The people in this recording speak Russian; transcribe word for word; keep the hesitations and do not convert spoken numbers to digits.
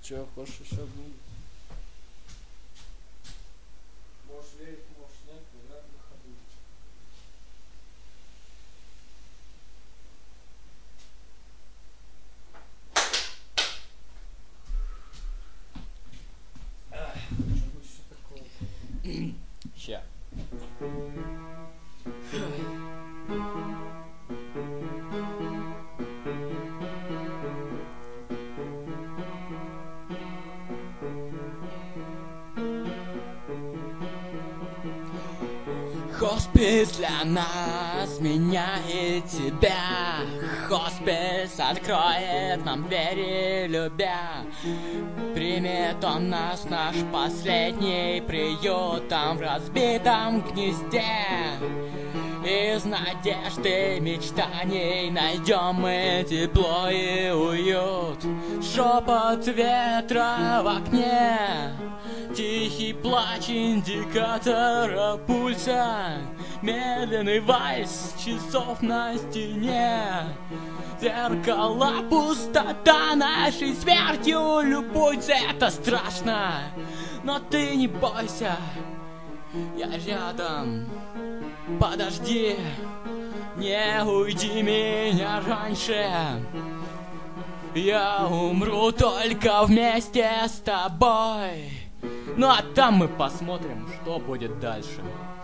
Че, хочешь еще одну? Можешь верить, можешь нет, играть на ходу. Что-нибудь еще такое? Ща. Хоспис для нас, меня и тебя. Хоспис откроет нам двери, любя. Примет он нас, наш последний приют там в разбитом гнезде. Из надежды, мечтаний найдем мы тепло и уют. Шепот ветра в окне, тихий плач индикатора пульса, медленный вальс часов на стене. Зеркала, пустота нашей смертью любуется, это страшно, но ты не бойся, я рядом. Подожди, не уйди меня раньше. Я умру только вместе с тобой. Ну а там мы посмотрим, что будет дальше.